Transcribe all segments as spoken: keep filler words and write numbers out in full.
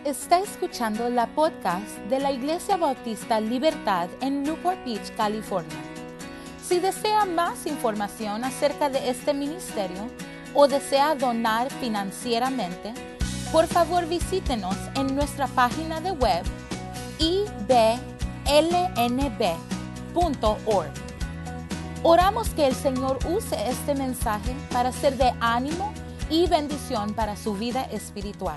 Está escuchando la podcast de la Iglesia Bautista Libertad en Newport Beach, California. Si desea más información acerca de este ministerio o desea donar financieramente, por favor visítenos en nuestra página de web i b l n b punto org. Oramos que el Señor use este mensaje para ser de ánimo y bendición para su vida espiritual.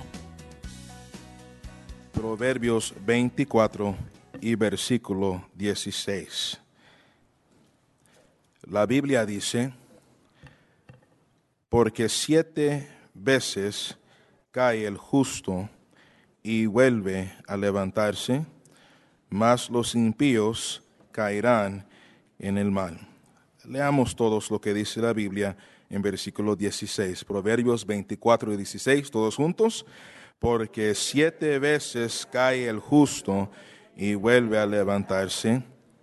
Proverbios veinticuatro y versículo dieciséis. La Biblia dice: porque siete veces cae el justo y vuelve a levantarse, mas los impíos caerán en el mal. Leamos todos lo que dice la Biblia en versículo dieciséis. Proverbios veinticuatro y dieciséis, todos juntos. Porque siete veces cae el justo y vuelve a levantarse.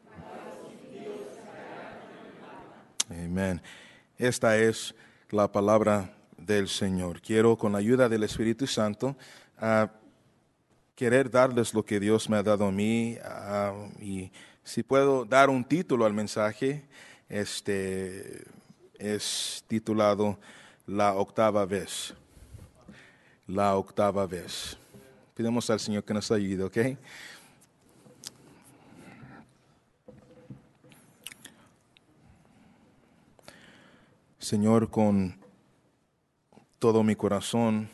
Amén. Esta es la palabra del Señor. Quiero, con la ayuda del Espíritu Santo, uh, querer darles lo que Dios me ha dado a mí. Uh, y si puedo dar un título al mensaje, este es titulado La octava vez. La octava vez. Pidamos al Señor que nos ayude, ¿ok? Señor, con todo mi corazón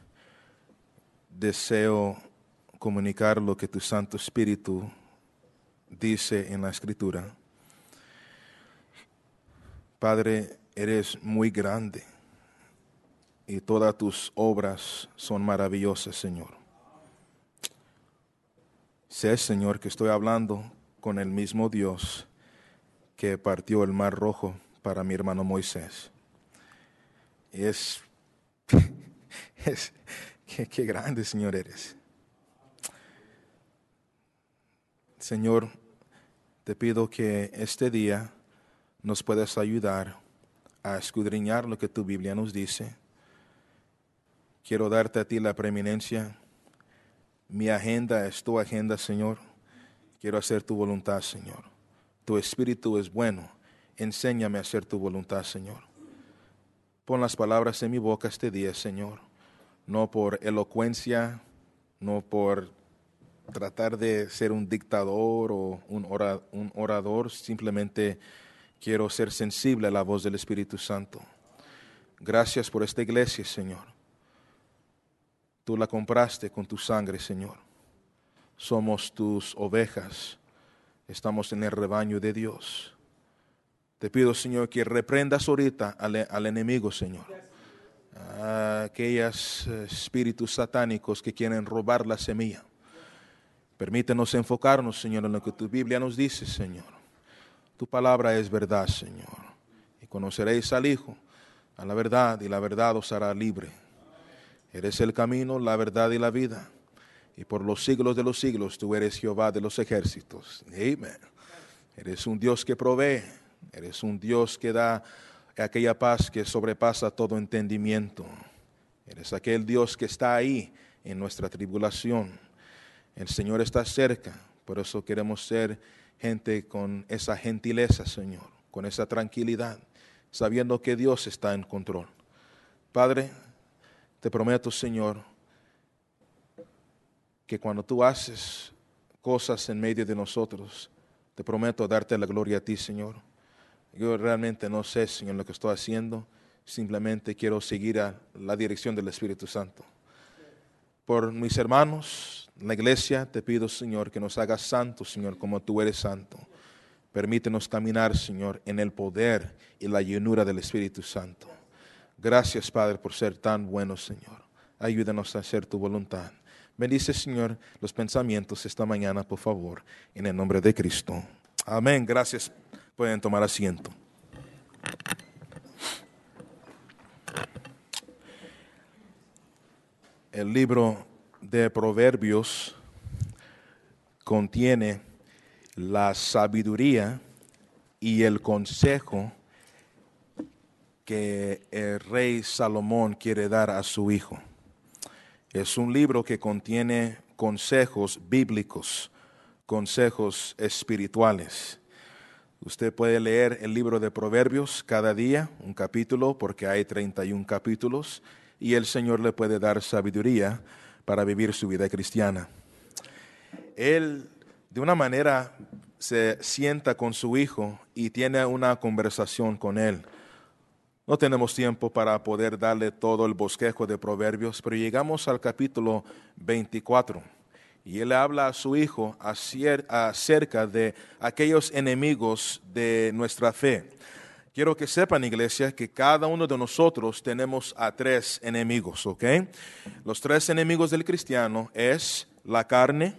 deseo comunicar lo que tu Santo Espíritu dice en la Escritura. Padre, eres muy grande y todas tus obras son maravillosas, Señor. Sé, Señor, que estoy hablando con el mismo Dios que partió el mar rojo para mi hermano Moisés. Es, es qué, qué grande, Señor, eres. Señor, te pido que este día nos puedas ayudar a escudriñar lo que tu Biblia nos dice. Quiero darte a ti la preeminencia. Mi agenda es tu agenda, Señor. Quiero hacer tu voluntad, Señor. Tu espíritu es bueno. Enséñame a hacer tu voluntad, Señor. Pon las palabras en mi boca este día, Señor. No por elocuencia, no por tratar de ser un dictador o un orador. Simplemente quiero ser sensible a la voz del Espíritu Santo. Gracias por esta iglesia, Señor. Tú la compraste con tu sangre, Señor. Somos tus ovejas. Estamos en el rebaño de Dios. Te pido, Señor, que reprendas ahorita al, al enemigo, Señor. A aquellos espíritus satánicos que quieren robar la semilla. Permítenos enfocarnos, Señor, en lo que tu Biblia nos dice, Señor. Tu palabra es verdad, Señor. Y conoceréis al Hijo, a la verdad, y la verdad os hará libre. Eres el camino, la verdad y la vida. Y por los siglos de los siglos tú eres Jehová de los ejércitos. Amén. Eres un Dios que provee. Eres un Dios que da aquella paz que sobrepasa todo entendimiento. Eres aquel Dios que está ahí en nuestra tribulación. El Señor está cerca. Por eso queremos ser gente con esa gentileza, Señor. Con esa tranquilidad. Sabiendo que Dios está en control. Padre, te prometo, Señor, que cuando tú haces cosas en medio de nosotros, te prometo darte la gloria a ti, Señor. Yo realmente no sé, Señor, lo que estoy haciendo. Simplemente quiero seguir a la dirección del Espíritu Santo. Por mis hermanos, la iglesia, te pido, Señor, que nos hagas santos, Señor, como tú eres santo. Permítenos caminar, Señor, en el poder y la llenura del Espíritu Santo. Gracias, Padre, por ser tan bueno, Señor. Ayúdanos a hacer tu voluntad. Bendice, Señor, los pensamientos esta mañana, por favor, en el nombre de Cristo. Amén. Gracias. Pueden tomar asiento. El libro de Proverbios contiene la sabiduría y el consejo que el rey Salomón quiere dar a su hijo. Es un libro que contiene consejos bíblicos, consejos espirituales. Usted puede leer el libro de Proverbios cada día, un capítulo, porque hay treinta y un capítulos, y el Señor le puede dar sabiduría para vivir su vida cristiana. Él, de una manera, se sienta con su hijo y tiene una conversación con él. No tenemos tiempo para poder darle todo el bosquejo de Proverbios, pero llegamos al capítulo veinticuatro. Y él habla a su hijo acerca de aquellos enemigos de nuestra fe. Quiero que sepan, iglesia, que cada uno de nosotros tenemos a tres enemigos, ¿ok? Los tres enemigos del cristiano es la carne,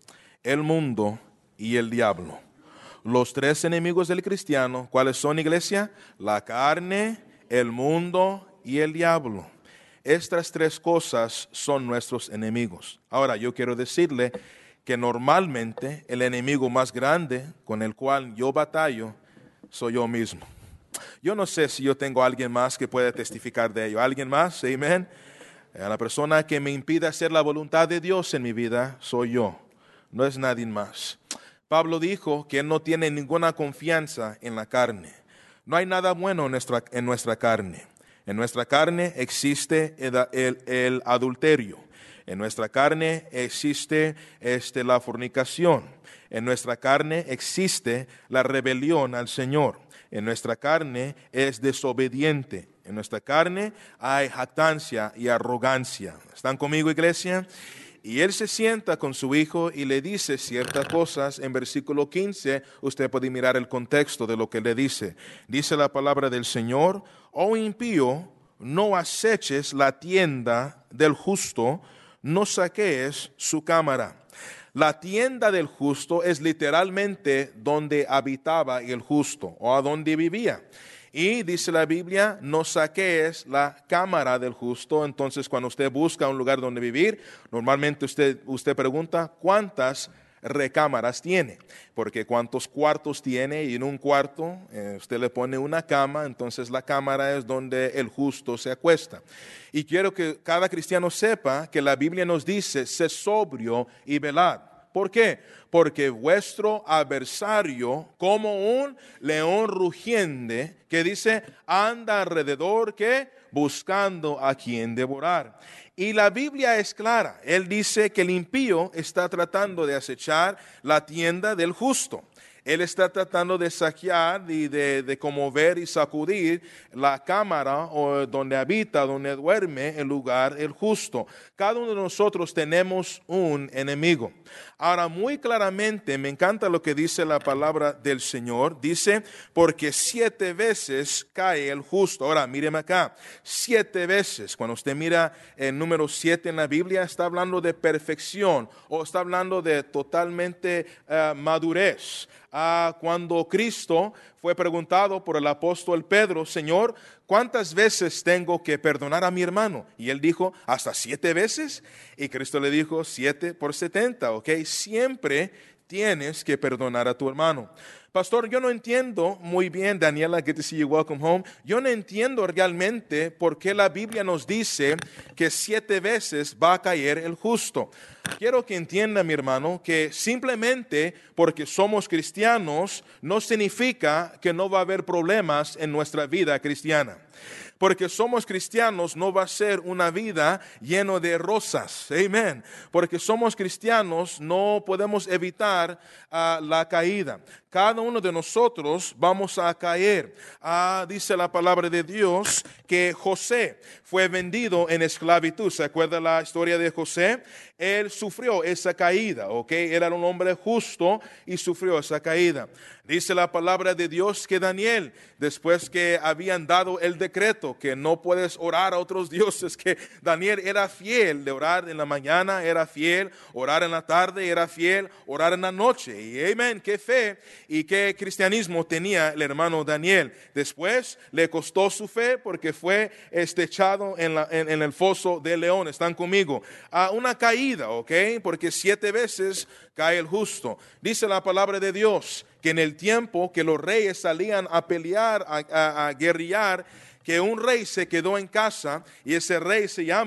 el mundo y el diablo. Los tres enemigos del cristiano, ¿cuáles son, iglesia? La carne, el mundo y el diablo. Estas tres cosas son nuestros enemigos. Ahora, yo quiero decirle que normalmente el enemigo más grande con el cual yo batallo soy yo mismo. Yo no sé si yo tengo a alguien más que pueda testificar de ello. ¿Alguien más? Amén. La persona que me impide hacer la voluntad de Dios en mi vida soy yo. No es nadie más. Pablo dijo que él no tiene ninguna confianza en la carne. No hay nada bueno en nuestra, en nuestra carne. En nuestra carne existe el, el, el adulterio. En nuestra carne existe este, la fornicación. En nuestra carne existe la rebelión al Señor. En nuestra carne es desobediente. En nuestra carne hay jactancia y arrogancia. ¿Están conmigo, iglesia? Y él se sienta con su hijo y le dice ciertas cosas. En versículo quince, usted puede mirar el contexto de lo que le dice. Dice la palabra del Señor: oh impío, no aceches la tienda del justo, no saquees su cámara. La tienda del justo es literalmente donde habitaba el justo o a donde vivía. Y dice la Biblia, no saquees la cámara del justo. Entonces, cuando usted busca un lugar donde vivir, normalmente usted, usted pregunta, ¿cuántas recámaras tiene? Porque cuántos cuartos tiene, y en un cuarto eh, usted le pone una cama, entonces la cámara es donde el justo se acuesta. Y quiero que cada cristiano sepa que la Biblia nos dice, sé sobrio y velad. ¿Por qué? Porque vuestro adversario, como un león rugiente, que dice, anda alrededor, ¿qué? Buscando a quien devorar. Y la Biblia es clara. Él dice que el impío está tratando de acechar la tienda del justo. Él está tratando de saquear y de, de conmover y sacudir la cámara o donde habita, donde duerme el lugar el justo. Cada uno de nosotros tenemos un enemigo. Ahora, muy claramente, me encanta lo que dice la palabra del Señor. Dice, porque siete veces cae el justo. Ahora, míreme acá. Siete veces. Cuando usted mira el número siete en la Biblia, está hablando de perfección o está hablando de totalmente uh, madurez. Ah, cuando Cristo fue preguntado por el apóstol Pedro, Señor, ¿cuántas veces tengo que perdonar a mi hermano? Y él dijo, ¿hasta siete veces? Y Cristo le dijo, siete por setenta, ¿ok? Siempre tienes que perdonar a tu hermano. Pastor, yo no entiendo muy bien, Daniela, good to see you, welcome home. Yo no entiendo realmente por qué la Biblia nos dice que siete veces va a caer el justo. Quiero que entienda, mi hermano, que simplemente porque somos cristianos no significa que no va a haber problemas en nuestra vida cristiana. Porque somos cristianos no va a ser una vida llena de rosas. Amén. Porque somos cristianos no podemos evitar uh, la caída. Cada uno de nosotros vamos a caer. Uh, dice la palabra de Dios que José fue vendido en esclavitud. ¿Se acuerda la historia de José? Él sufrió esa caída, ¿ok? Era un hombre justo y sufrió esa caída. Dice la palabra de Dios que Daniel, después que habían dado el decreto que no puedes orar a otros dioses, que Daniel era fiel de orar en la mañana, era fiel, orar en la tarde, era fiel, orar en la noche. Y amén, qué fe y qué cristianismo tenía el hermano Daniel. Después le costó su fe porque fue echado en, la, en, en el foso de león. ¿Están conmigo? A una caída, ¿ok? Porque siete veces cae el justo. Dice la palabra de Dios que en el tiempo que los reyes salían a pelear, a, a, a guerrillar, que un rey se quedó en casa y ese rey se llama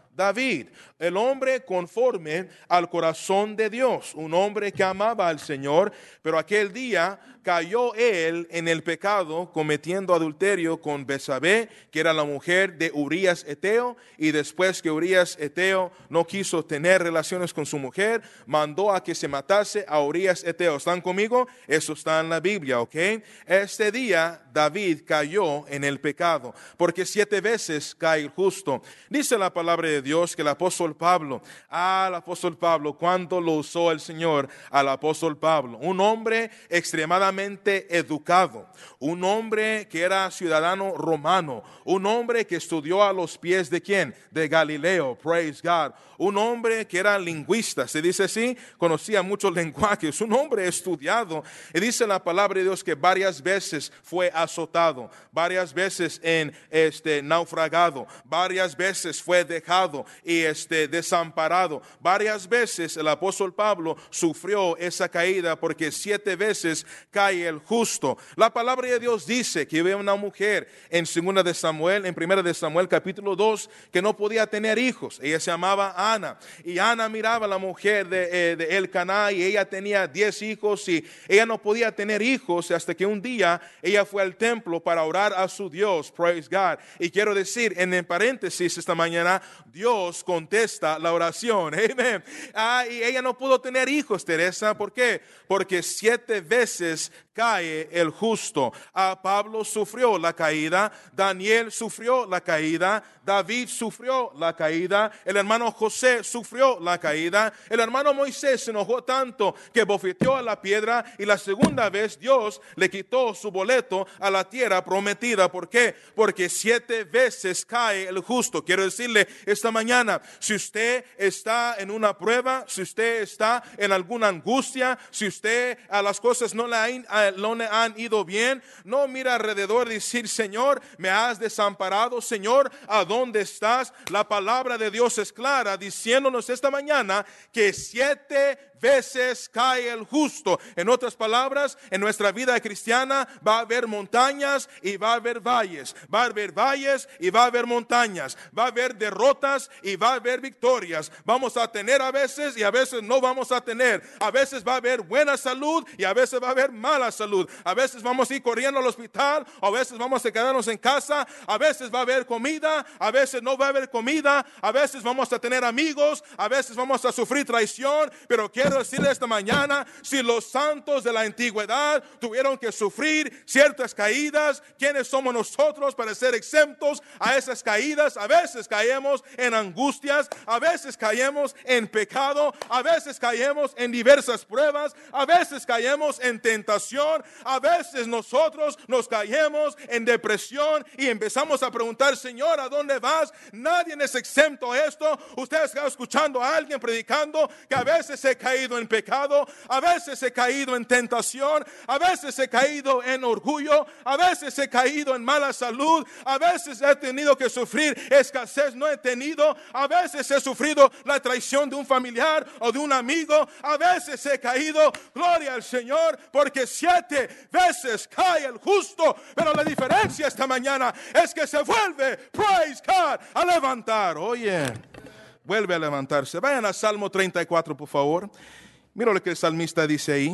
David, el hombre conforme al corazón de Dios, un hombre que amaba al Señor, pero aquel día cayó él en el pecado cometiendo adulterio con Betsabé, que era la mujer de Urías Eteo, y después que Urías Eteo no quiso tener relaciones con su mujer, mandó a que se matase a Urías Eteo. ¿Están conmigo? Eso está en la Biblia, ¿ok? Este día David cayó en el pecado, porque siete veces cae el justo. Dice la palabra de Dios que el apóstol Pablo, al apóstol Pablo, cuando lo usó el Señor al apóstol Pablo, un hombre extremadamente educado, un hombre que era ciudadano romano, un hombre que estudió a los pies de ¿quién? De Galileo, praise God, un hombre que era lingüista, se dice así, conocía muchos lenguajes, un hombre estudiado, y dice la palabra de Dios que varias veces fue azotado, varias veces en este naufragado, varias veces fue dejado y este desamparado, varias veces el apóstol Pablo sufrió esa caída, porque siete veces cae el justo. La palabra de Dios dice que había una mujer en segunda de Samuel, en primera de Samuel capítulo dos, que no podía tener hijos. Ella se llamaba Ana, y Ana miraba a la mujer de, eh, de Elcaná, y ella tenía diez hijos, y ella no podía tener hijos hasta que un día ella fue al templo para orar a su Dios, praise God. Y quiero decir en el paréntesis esta mañana, Dios contesta la oración, amén. Ah, y ella no pudo tener hijos, Teresa, ¿por qué? Porque siete veces cae el justo. Ah, Pablo sufrió la caída, Daniel sufrió la caída, David sufrió la caída, el hermano José sufrió la caída, el hermano Moisés se enojó tanto que bofeteó a la piedra, y la segunda vez Dios le quitó su boleto a la tierra prometida. ¿Por qué? Porque siete veces cae el justo. Quiero decirle esta mañana, si usted está en una prueba, si usted está en alguna angustia, si usted a las cosas no le han, no le han ido bien, no mira alrededor y decir, Señor, me has desamparado, Señor, ¿a dónde estás? La palabra de Dios es clara, diciéndonos esta mañana que siete veces cae el justo. En otras palabras, en nuestra vida cristiana va a haber montañas y va a haber valles, va a haber valles y va a haber montañas, va a haber derrotas y va a haber victorias. Vamos a tener a veces y a veces no vamos a tener. A veces va a haber buena salud y a veces va a haber mala salud. A veces vamos a ir corriendo al hospital, a veces vamos a quedarnos en casa, a veces va a haber comida, a veces no va a haber comida, a veces vamos a tener amigos, a veces vamos a sufrir traición. Pero quiero decirle esta mañana, si los santos de la antigüedad tuvieron que sufrir ciertas caídas, ¿quiénes somos nosotros para ser exentos a esas caídas? A veces caemos en angustias, a veces caemos en pecado, a veces caemos en diversas pruebas, a veces caemos en tentación, a veces nosotros nos caemos en depresión y empezamos a preguntar, Señor, ¿a dónde vas? Nadie es exento a esto. Usted está escuchando a alguien predicando que a veces he caído en pecado, a veces he caído en tentación, a veces he caído en orgullo, a veces he caído en mala salud, a veces he tenido que sufrir escasez, no he tenido, a veces he sufrido la traición de un familiar o de un amigo, a veces he caído, gloria al Señor, porque siete veces cae el justo, pero la diferencia esta mañana es que se vuelve, praise God, a levantar. Oye, vuelve a levantarse. Vayan a Salmo treinta y cuatro, por favor. Mira lo que el salmista dice ahí.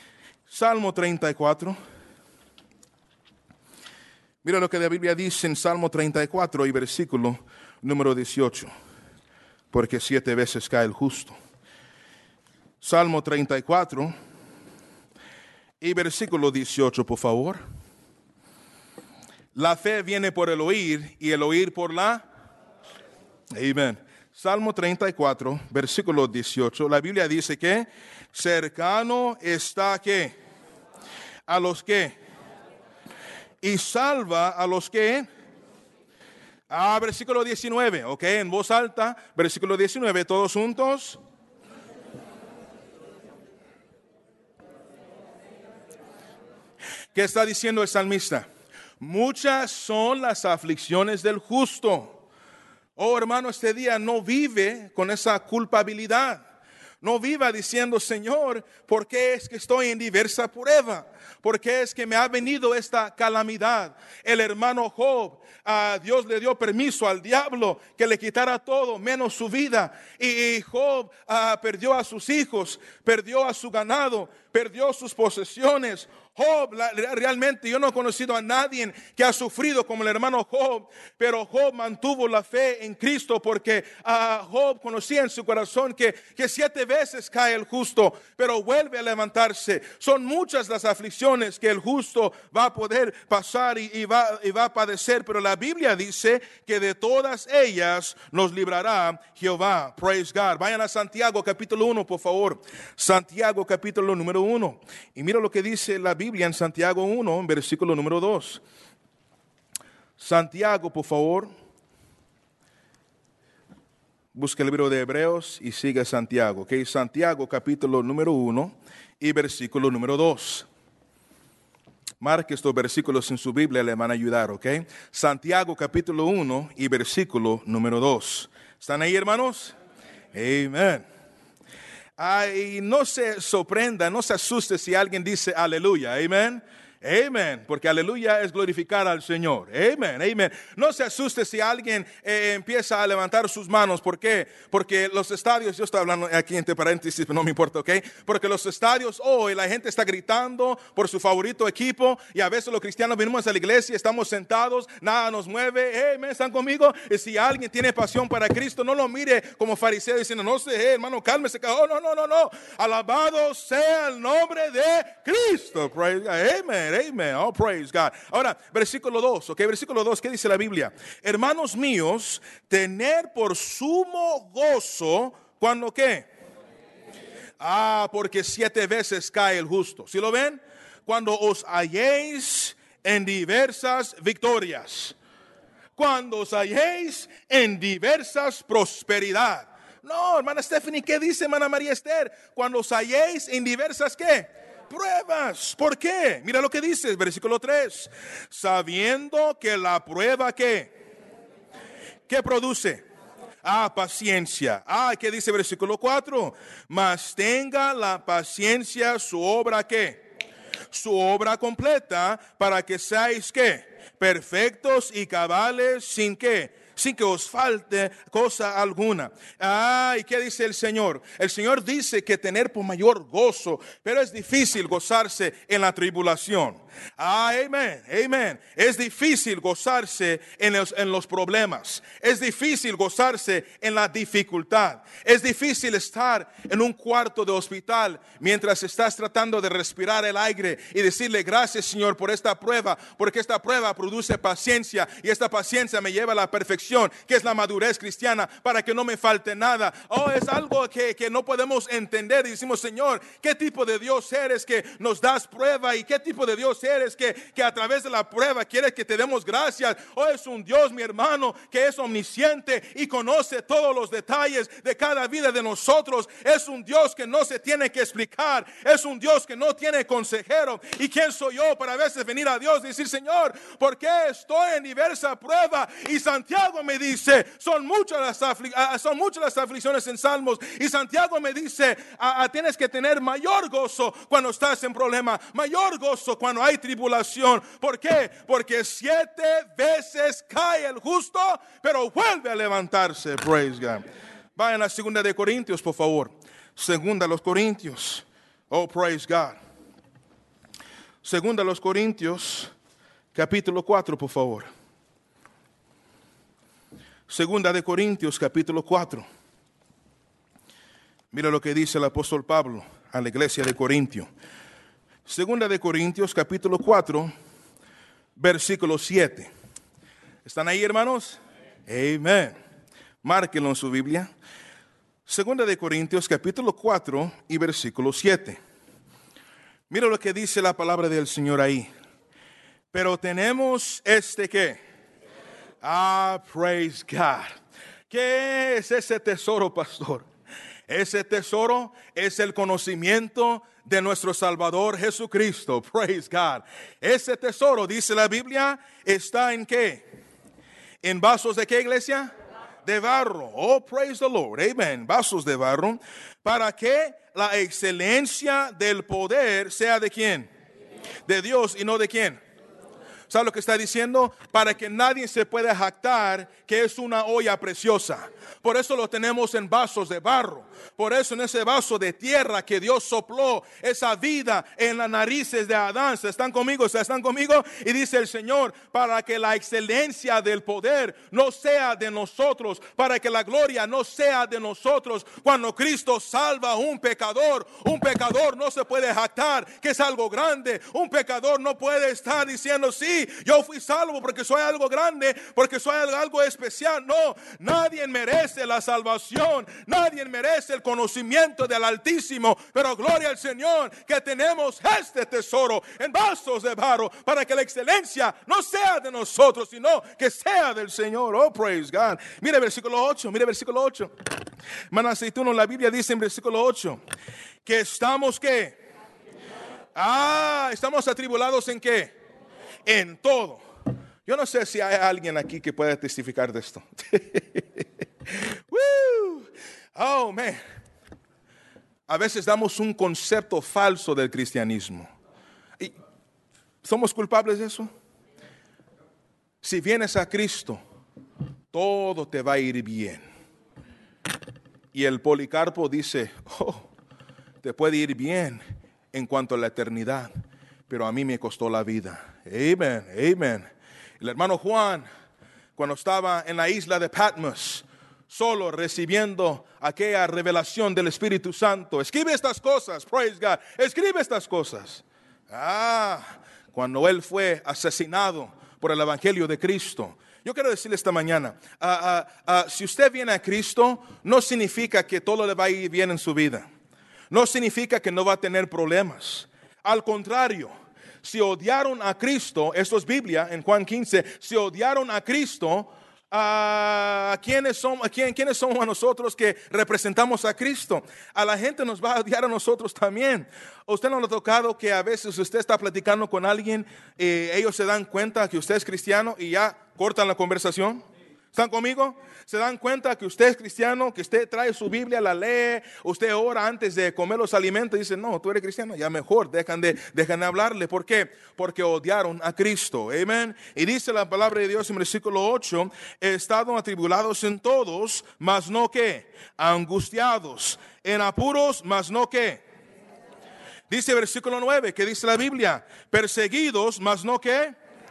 Salmo treinta y cuatro. Mira lo que la Biblia dice en Salmo treinta y cuatro y versículo número dieciocho. Porque siete veces cae el justo. Salmo treinta y cuatro y versículo dieciocho, por favor. La fe viene por el oír y el oír por la... Amén. Salmo treinta y cuatro, versículo dieciocho. La Biblia dice que cercano está que a los que y salva a los que. Ah, versículo diecinueve, ok, en voz alta, versículo diecinueve, todos juntos. ¿Qué está diciendo el salmista? Muchas son las aflicciones del justo. Oh, hermano, este día no vive con esa culpabilidad. No viva diciendo, Señor, ¿por qué es que estoy en diversa prueba? ¿Por qué es que me ha venido esta calamidad? El hermano Job, a Dios le dio permiso al diablo que le quitara todo menos su vida. Y, y Job uh, perdió a sus hijos, perdió a su ganado, perdió sus posesiones. Job, la, realmente yo no he conocido a nadie que ha sufrido como el hermano Job, pero Job mantuvo la fe en Cristo porque uh, Job conocía en su corazón que, que siete veces cae el justo, pero vuelve a levantarse. Son muchas las aflicciones que el justo va a poder pasar y, y, va, y va a padecer, pero la Biblia dice que de todas ellas nos librará Jehová. Praise God. Vayan a Santiago capítulo uno, por favor. Santiago capítulo número uno. Y mira lo que dice la Biblia en Santiago uno, versículo número dos. Santiago, por favor. Busca el libro de Hebreos y sigue Santiago. Okay? Santiago capítulo número uno y versículo número dos. Marque estos versículos en su Biblia, le van a ayudar, ¿ok? Santiago capítulo uno y versículo número dos. ¿Están ahí, hermanos? Amén. Ay, no se sorprenda, no se asuste si alguien dice aleluya, amén. Amén, porque aleluya es glorificar al Señor. Amén, amén. No se asuste si alguien eh, empieza a levantar sus manos. ¿Por qué? Porque los estadios, yo estoy hablando aquí entre paréntesis, pero no me importa, ¿ok? Porque los estadios hoy la gente está gritando por su favorito equipo y a veces los cristianos venimos a la iglesia, estamos sentados, nada nos mueve. Amén, ¿están conmigo? Y si alguien tiene pasión para Cristo, no lo mire como fariseo diciendo, no sé, hey, hermano, cálmese. Oh, no, no, no, no. Alabado sea el nombre de Cristo. Praise God. Amén. Amen. Oh, praise God. Ahora, versículo dos, ok, versículo dos, ¿qué dice la Biblia? Hermanos míos, tener por sumo gozo, ¿cuándo qué? Ah, porque siete veces cae el justo. ¿Sí lo ven? Cuando os halléis en diversas victorias. Cuando os halléis en diversas prosperidad. No, hermana Stephanie, ¿qué dice hermana María Esther? Cuando os halléis en diversas, ¿qué? Pruebas. ¿Por qué? Mira lo que dice el versículo tres. Sabiendo que la prueba, ¿qué? ¿Qué produce? Ah, paciencia. Ah, ¿qué dice el versículo cuatro? Mas tenga la paciencia su obra, ¿qué? Su obra completa, para que seáis, ¿qué? Perfectos y cabales, sin qué, sin que os falte cosa alguna. Ah, ¿y qué dice el Señor? El Señor dice que tener por mayor gozo, pero es difícil gozarse en la tribulación. Ah, amén, amén. Es difícil gozarse en los, en los problemas. Es difícil gozarse en la dificultad. Es difícil estar en un cuarto de hospital mientras estás tratando de respirar el aire y decirle gracias, Señor, por esta prueba, porque esta prueba produce paciencia y esta paciencia me lleva a la perfección, que es la madurez cristiana, para que no me falte nada. Oh, es algo que, que no podemos entender y decimos, Señor, ¿qué tipo de Dios eres que nos das prueba? ¿Y qué tipo de Dios eres que, que a través de la prueba quieres que te demos gracias? Oh, es un Dios, mi hermano, que es omnisciente y conoce todos los detalles de cada vida de nosotros. Es un Dios que no se tiene que explicar. Es un Dios que no tiene consejero. ¿Y quién soy yo para a veces venir a Dios y decir, Señor, ¿por qué estoy en diversa prueba? Y Santiago me dice, son muchas las, afli- son muchas las aflicciones en Salmos. Y Santiago me dice, a, a, tienes que tener mayor gozo cuando estás en problema, mayor gozo cuando hay tribulación. ¿Por qué? Porque siete veces cae el justo, pero vuelve a levantarse. Praise God. Vayan a segunda de Corintios, por favor. Segunda a los Corintios. Oh, praise God. Segunda a los Corintios, capítulo cuatro, por favor. Segunda de Corintios, capítulo cuatro. Mira lo que dice el apóstol Pablo a la iglesia de Corintio. Segunda de Corintios, capítulo cuatro, versículo siete. ¿Están ahí, hermanos? Amén. Márquenlo en su Biblia. Segunda de Corintios, capítulo cuatro y versículo siete. Mira lo que dice la palabra del Señor ahí. Pero tenemos este ¿qué? Ah, praise God. ¿Qué es ese tesoro, pastor? Ese tesoro es el conocimiento de nuestro Salvador Jesucristo. Praise God. Ese tesoro, dice la Biblia, está en ¿qué? ¿En vasos de qué, iglesia? de barro. Oh, praise the Lord. Amen. Vasos de barro. Para que la excelencia del poder sea de quién? De Dios y no de quién. ¿Sabe lo que está diciendo? Para que nadie se pueda jactar que es una olla preciosa. Por eso lo tenemos en vasos de barro. Por eso en ese vaso de tierra que Dios sopló esa vida en las narices de Adán. ¿Se están conmigo? ¿Se están conmigo? Y dice el Señor, para que la excelencia del poder no sea de nosotros, para que la gloria no sea de nosotros. Cuando Cristo salva a un pecador, un pecador no se puede jactar que es algo grande. Un pecador no puede estar diciendo, sí, yo fui salvo porque soy algo grande, porque soy algo especial. No, nadie merece la salvación, nadie merece el conocimiento del Altísimo, pero gloria al Señor que tenemos este tesoro en vasos de barro para que la excelencia no sea de nosotros, sino que sea del Señor. Oh, praise God. Mire versículo ocho, mire versículo ocho. Hermano Aceituno, la Biblia dice en versículo ocho que estamos ¿qué? Ah, estamos atribulados ¿en qué? En todo. Yo no sé si hay alguien aquí que pueda testificar de esto. Oh, man. A veces damos un concepto falso del cristianismo. ¿Y somos culpables de eso? Si vienes a Cristo, todo te va a ir bien. Y el Policarpo dice, oh, te puede ir bien en cuanto a la eternidad, pero a mí me costó la vida. Amén, amén. El hermano Juan, cuando estaba en la isla de Patmos, solo recibiendo aquella revelación del Espíritu Santo, escribe estas cosas, praise God, escribe estas cosas. Ah, cuando él fue asesinado por el Evangelio de Cristo. Yo quiero decirle esta mañana, uh, uh, uh, si usted viene a Cristo, no significa que todo le va a ir bien en su vida. No significa que no va a tener problemas. Al contrario, si odiaron a Cristo, esto es Biblia en Juan quince, si odiaron a Cristo, ¿a quiénes son, a quién, quiénes somos nosotros que representamos a Cristo? A la gente nos va a odiar a nosotros también. ¿Usted no le ha tocado que a veces usted está platicando con alguien y ellos se dan cuenta que usted es cristiano y ya cortan la conversación? ¿Están conmigo? Se dan cuenta que usted es cristiano, que usted trae su Biblia, la lee, usted ora antes de comer los alimentos y dice, no, tú eres cristiano, ya mejor, dejan de, dejan de hablarle. ¿Por qué? Porque odiaron a Cristo. Amén. Y dice la palabra de Dios en versículo ocho, he estado atribulados en todos, mas no que, angustiados, en apuros, mas no que. Dice versículo nueve, que dice la Biblia, perseguidos, mas no que,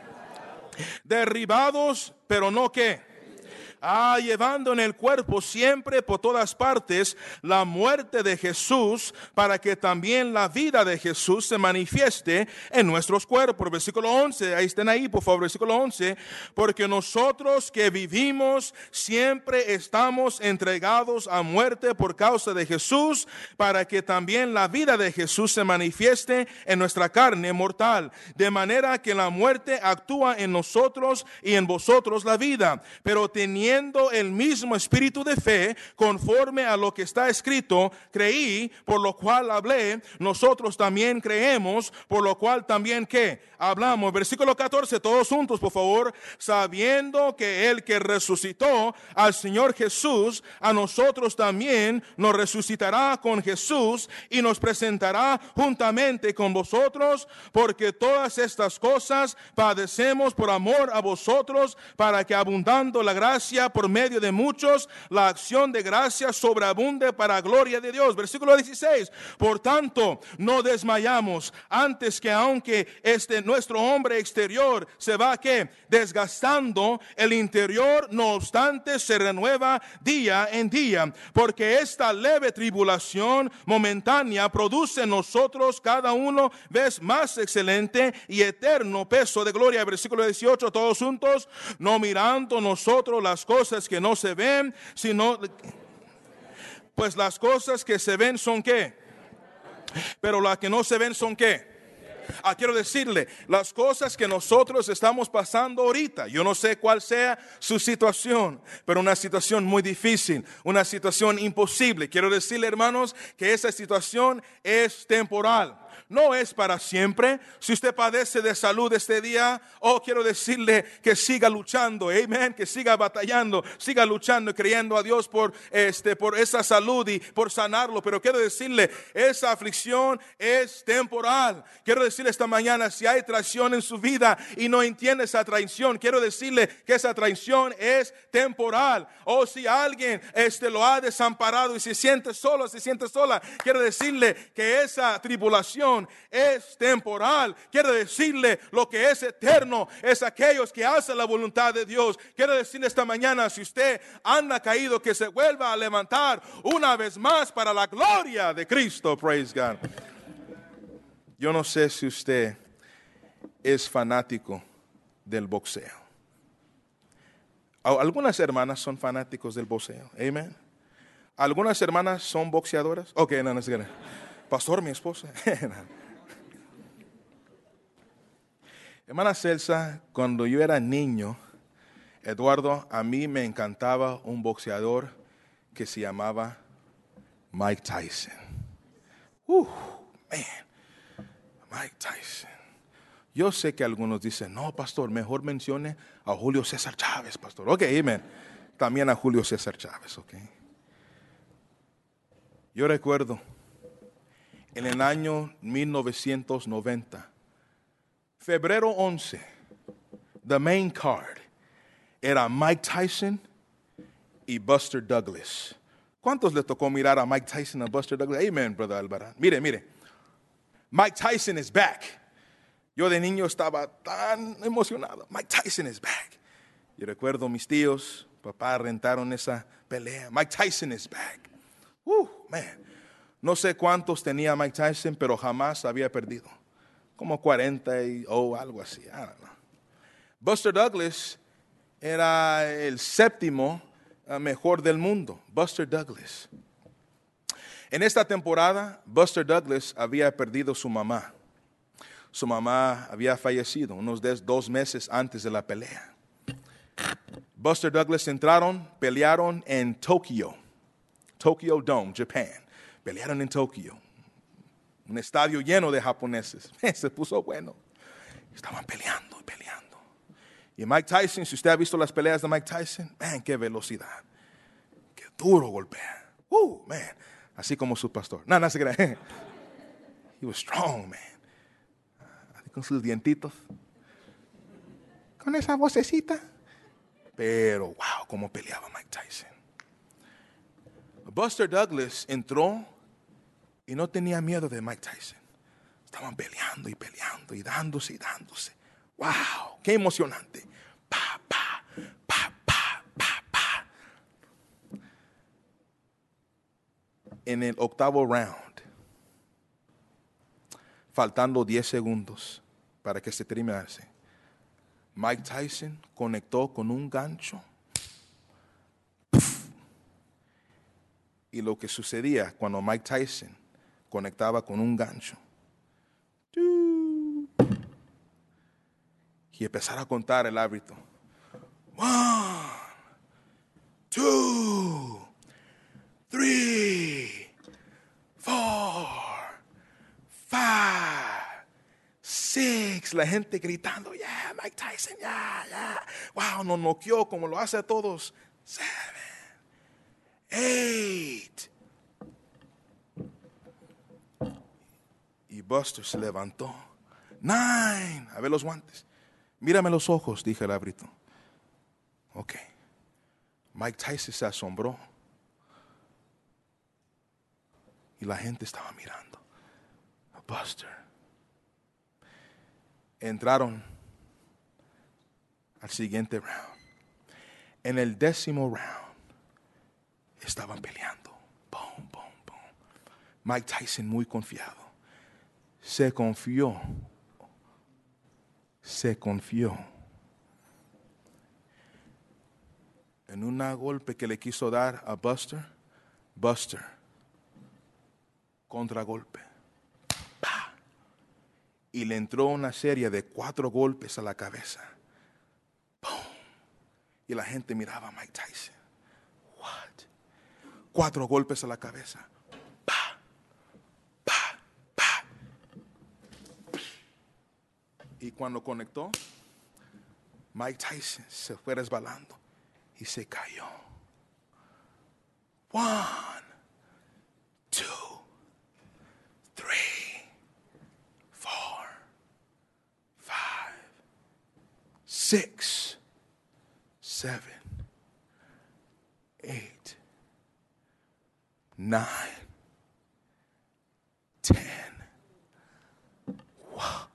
derribados, pero no que. Ah, llevando en el cuerpo siempre por todas partes la muerte de Jesús, para que también la vida de Jesús se manifieste en nuestros cuerpos. Versículo once, ahí estén ahí por favor, versículo once, porque nosotros que vivimos siempre estamos entregados a muerte por causa de Jesús, para que también la vida de Jesús se manifieste en nuestra carne mortal, de manera que la muerte actúa en nosotros y en vosotros la vida, pero teniendo el mismo espíritu de fe, conforme a lo que está escrito, creí, por lo cual hablé, nosotros también creemos, por lo cual también ¿qué? Hablamos. Versículo catorce, todos juntos por favor, sabiendo que el que resucitó al Señor Jesús, a nosotros también nos resucitará con Jesús y nos presentará juntamente con vosotros, porque todas estas cosas padecemos por amor a vosotros, para que abundando la gracia por medio de muchos, la acción de gracia sobreabunde para gloria de Dios. Versículo dieciséis, por tanto no desmayamos, antes que aunque este nuestro hombre exterior se va ¿qué? Desgastando, el interior no obstante se renueva día en día, porque esta leve tribulación momentánea produce en nosotros cada uno vez más excelente y eterno peso de gloria. Versículo dieciocho, todos juntos, no mirando nosotros las cosas que no se ven, sino pues las cosas que se ven son ¿qué? Pero las que no se ven son ¿qué? Ah, quiero decirle, las cosas que nosotros estamos pasando ahorita, yo no sé cuál sea su situación, pero una situación muy difícil, una situación imposible. Quiero decirle, hermanos, que esa situación es temporal. no es para siempre. Si usted padece de salud este día, oh, quiero decirle que siga luchando, amén, que siga batallando, siga luchando y creyendo a Dios por, este, por esa salud y por sanarlo. Pero quiero decirle, esa aflicción es temporal. Quiero decirle esta mañana, si hay traición en su vida y no entiende esa traición, quiero decirle que esa traición es temporal. O si alguien este, lo ha desamparado y se siente solo, se siente sola, quiero decirle que esa tribulación es temporal. Quiero decirle lo que es eterno es aquellos que hacen la voluntad de Dios. Quiero decirle esta mañana, si usted anda caído, que se vuelva a levantar una vez más para la gloria de Cristo. Praise God. Yo no sé si usted es fanático del boxeo. Algunas hermanas son fanáticos del boxeo. Amén. Algunas hermanas son boxeadoras. Ok, no, no sé. Pastor, mi esposa. Hermana Celsa, cuando yo era niño, Eduardo, a mí me encantaba un boxeador que se llamaba Mike Tyson. Uh, man, Mike Tyson. Yo sé que algunos dicen, no, pastor, mejor mencione a Julio César Chávez, pastor. Ok, amén. También a Julio César Chávez, ok. Yo recuerdo, en el año mil novecientos noventa, febrero once, the main card era Mike Tyson y Buster Douglas. ¿Cuántos le tocó mirar a Mike Tyson y a Buster Douglas? Amen, brother Alvarado. Mire, mire. Mike Tyson is back. Yo de niño estaba tan emocionado. Mike Tyson is back. Yo recuerdo mis tíos, papá rentaron esa pelea. Mike Tyson is back. Uh, man. No sé cuántos tenía Mike Tyson, pero jamás había perdido. Como cuarenta y, o oh, algo así. I don't know. Buster Douglas era el séptimo uh, mejor del mundo. Buster Douglas. En esta temporada, Buster Douglas había perdido su mamá. Su mamá había fallecido unos dos meses antes de la pelea. Buster Douglas entraron, pelearon en Tokio, Tokyo Dome, Japón. Pelearon en Tokio, un estadio lleno de japoneses. Se puso bueno. Estaban peleando y peleando. Y Mike Tyson, si usted ha visto las peleas de Mike Tyson, man, qué velocidad, qué duro golpea. Uh, man, así como su pastor. No, no se cree. He was strong, man. Con sus dientitos, con esa vocecita. Pero, wow, cómo peleaba Mike Tyson. Buster Douglas entró y no tenía miedo de Mike Tyson. Estaban peleando y peleando y dándose y dándose. Wow, qué emocionante. Pa, pa, pa, pa, pa, pa. En el octavo round, faltando diez segundos para que se terminase, Mike Tyson conectó con un gancho. Y lo que sucedía cuando Mike Tyson conectaba con un gancho, y empezara a contar el árbitro. One, two, three, four, five, six. La gente gritando, yeah, Mike Tyson, yeah, yeah. Wow, nos noqueó como lo hace a todos. Seven, eight. Y Buster se levantó. Nine. A ver los guantes. Mírame los ojos, dije el árbitro. Ok. Mike Tyson se asombró. Y la gente estaba mirando a Buster. Entraron al siguiente round. En el décimo round estaban peleando. Boom, boom, boom. Mike Tyson muy confiado. Se confió. Se confió. En un golpe que le quiso dar a Buster, Buster, contragolpe. ¡Pah! Y le entró una serie de cuatro golpes a la cabeza. ¡Pum! Y la gente miraba a Mike Tyson. What? Cuatro golpes a la cabeza. ¡Pah! ¡Pah! ¡Pah! Y cuando conectó, Mike Tyson se fue resbalando y se cayó. One, two, three, four, five, six, seven, eight, nine, ten. Wow.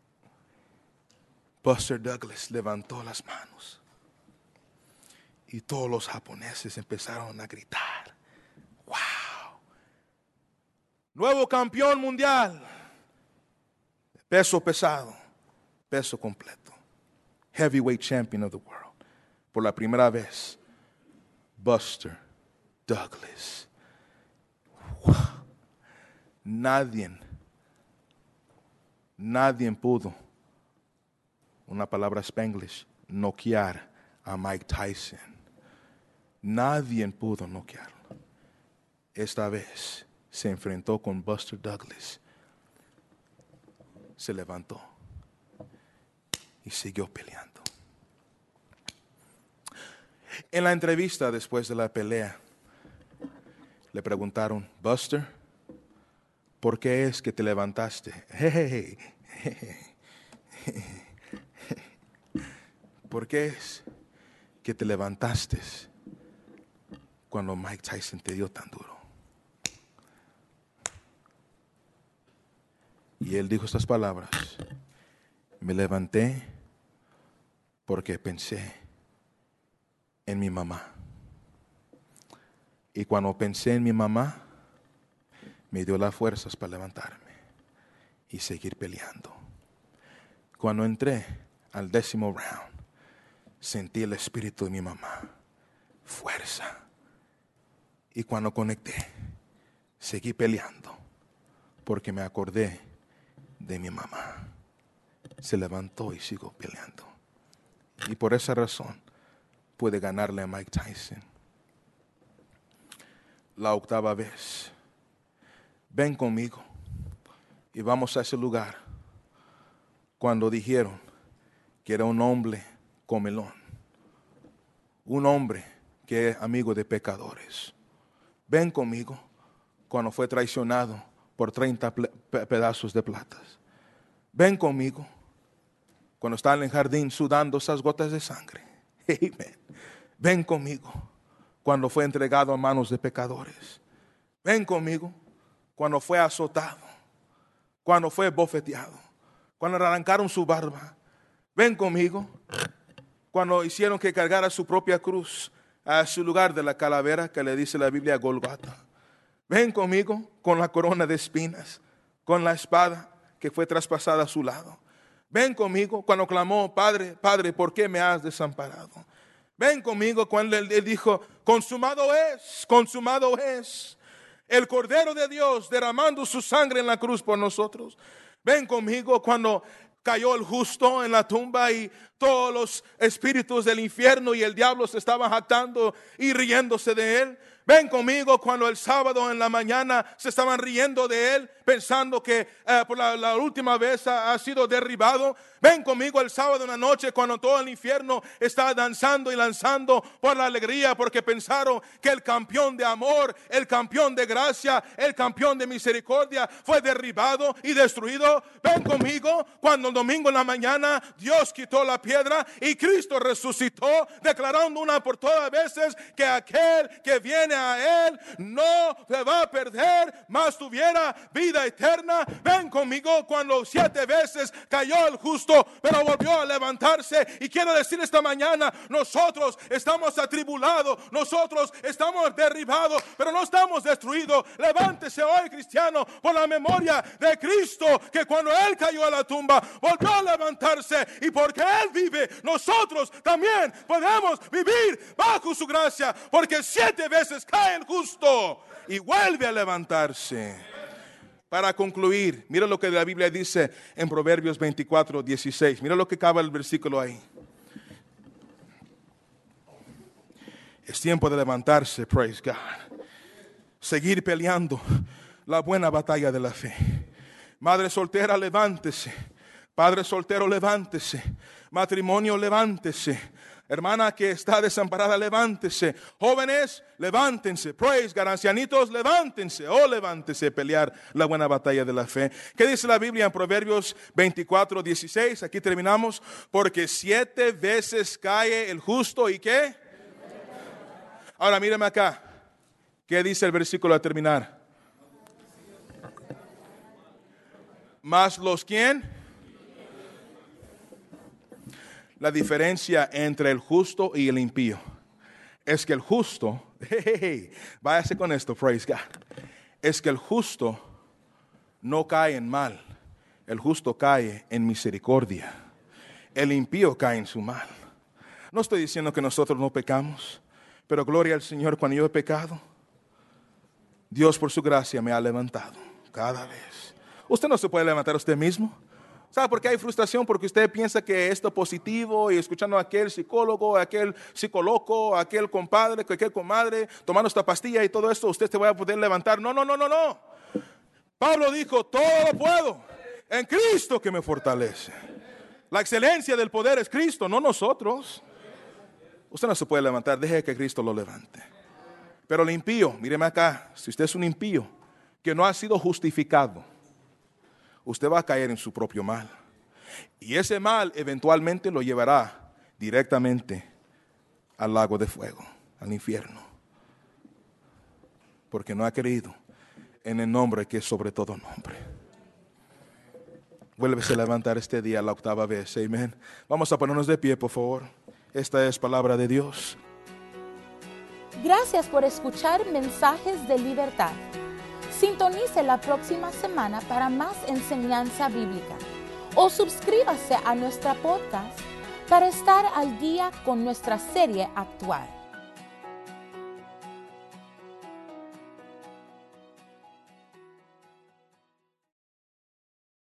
Buster Douglas levantó las manos y todos los japoneses empezaron a gritar. ¡Wow! Nuevo campeón mundial. Peso pesado, peso completo. Heavyweight champion of the world. Por la primera vez, Buster Douglas. Wow. Nadie, nadie pudo, una palabra spanglish, noquear a Mike Tyson. Nadie pudo noquearlo. Esta vez se enfrentó con Buster Douglas. Se levantó y siguió peleando. En la entrevista después de la pelea, le preguntaron, Buster, ¿por qué es que te levantaste? Hey, hey, hey. ¿Por qué es que te levantaste cuando Mike Tyson te dio tan duro? Y él dijo estas palabras. Me levanté porque pensé en mi mamá. Y cuando pensé en mi mamá, me dio las fuerzas para levantarme y seguir peleando. Cuando entré al décimo round, sentí el espíritu de mi mamá, fuerza. Y cuando conecté, seguí peleando porque me acordé de mi mamá. Se levantó y sigo peleando. Y por esa razón pude ganarle a Mike Tyson. La octava vez. Ven conmigo y vamos a ese lugar. Cuando dijeron que era un hombre comelón, un hombre que es amigo de pecadores. Ven conmigo cuando fue traicionado por treinta pedazos de plata. Ven conmigo cuando está en el jardín sudando esas gotas de sangre. Amen. Ven conmigo cuando fue entregado a manos de pecadores. Ven conmigo cuando fue azotado, cuando fue bofeteado, cuando arrancaron su barba. Ven conmigo cuando hicieron que cargara su propia cruz a su lugar de la calavera que le dice la Biblia Golgota. Ven conmigo con la corona de espinas, con la espada que fue traspasada a su lado. Ven conmigo cuando clamó, Padre, Padre, ¿por qué me has desamparado? Ven conmigo cuando él, él dijo, consumado es, consumado es. El Cordero de Dios derramando su sangre en la cruz por nosotros. Ven conmigo cuando cayó el justo en la tumba y todos los espíritus del infierno y el diablo se estaban jactando y riéndose de él. Ven conmigo cuando el sábado en la mañana se estaban riendo de él, pensando que eh, por la, la última vez ha, ha sido derribado. Ven conmigo el sábado en la noche cuando todo el infierno está danzando y lanzando por la alegría, porque pensaron que el campeón de amor, el campeón de gracia, el campeón de misericordia fue derribado y destruido. Ven conmigo cuando el domingo en la mañana Dios quitó la piedra y Cristo resucitó, declarando una por todas veces que aquel que viene a él no se va a perder, mas tuviera vida eterna. Ven conmigo cuando siete veces cayó el justo, pero volvió a levantarse. Y quiero decir esta mañana, nosotros estamos atribulados, nosotros estamos derribados, pero no estamos destruidos. Levántese hoy, cristiano, por la memoria de Cristo, que cuando él cayó a la tumba volvió a levantarse, y porque él vive, nosotros también podemos vivir bajo su gracia, porque siete veces cae el justo y vuelve a levantarse. Para concluir, mira lo que la Biblia dice en Proverbios veinticuatro, dieciséis. Mira lo que acaba el versículo ahí. Es tiempo de levantarse, praise God. Seguir peleando la buena batalla de la fe. Madre soltera, levántese. Padre soltero, levántese. Matrimonio, levántese. Hermana que está desamparada, levántese. Jóvenes, levántense. Praise God. Ancianitos, levántense. Oh, levántense, pelear la buena batalla de la fe. ¿Qué dice la Biblia en Proverbios veinticuatro, dieciséis? Aquí terminamos. Porque siete veces cae el justo, ¿y qué? Ahora mírame acá. ¿Qué dice el versículo a terminar? ¿Más los quién? La diferencia entre el justo y el impío es que el justo, hey, hey, váyase con esto, praise God, es que el justo no cae en mal, el justo cae en misericordia, el impío cae en su mal. No estoy diciendo que nosotros no pecamos, pero gloria al Señor, cuando yo he pecado, Dios por su gracia me ha levantado cada vez. Usted no se puede levantar usted mismo. ¿Sabe por qué hay frustración? Porque usted piensa que esto positivo y escuchando a aquel psicólogo, a aquel psicoloco, a aquel compadre, a aquel comadre, tomando esta pastilla y todo esto, usted se va a poder levantar. No, no, no, no, no. Pablo dijo, todo lo puedo en Cristo que me fortalece. La excelencia del poder es Cristo, no nosotros. Usted no se puede levantar, deje que Cristo lo levante. Pero el impío, míreme acá, si usted es un impío que no ha sido justificado, usted va a caer en su propio mal. Y ese mal eventualmente lo llevará directamente al lago de fuego, al infierno. Porque no ha creído en el nombre que es sobre todo nombre. Vuélvese a levantar este día la octava vez. Amén. Vamos a ponernos de pie, por favor. Esta es palabra de Dios. Gracias por escuchar Mensajes de Libertad. Sintonice la próxima semana para más enseñanza bíblica o suscríbase a nuestra podcast para estar al día con nuestra serie actual.